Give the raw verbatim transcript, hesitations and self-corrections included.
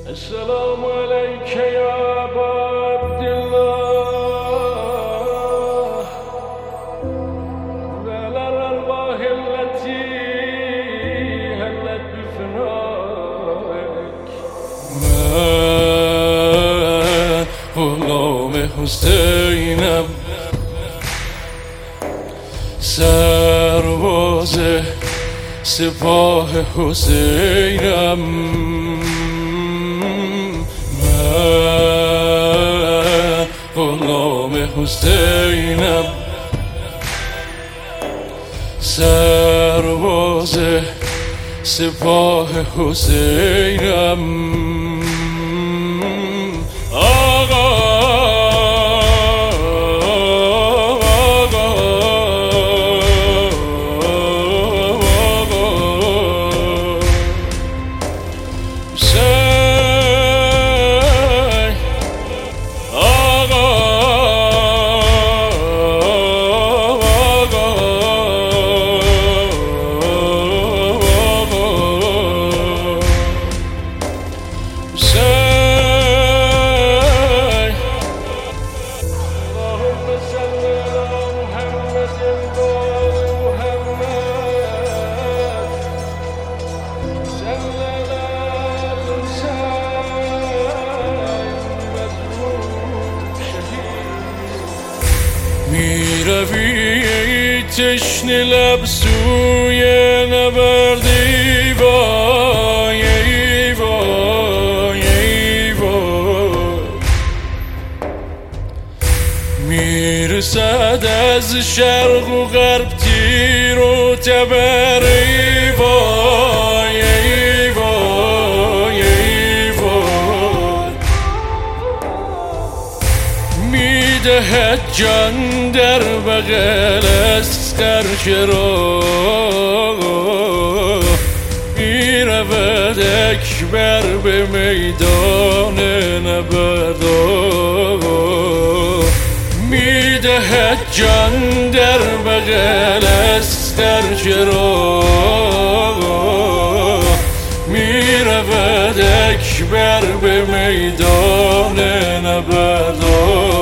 السلام عليك يا أبا عبد الله وعلى الأرواح التي هلت بفنائك. من غلام حسینم، سرباز سپاه حسینم. من غلام حسینم، سرباز سپاه حسینم. آقا میروی تشنه لب سوی نبرد. ای وای ای وای ای وای، میرسد از شرق و غرب تیر و تبر. ای وای ای وای ای وای، میدهد جان در بغل اسقر چرا میرود اکبر به میدان نبرد. میدهد جان در بغل اسقر چرا میرود اکبر به میدان نبرد.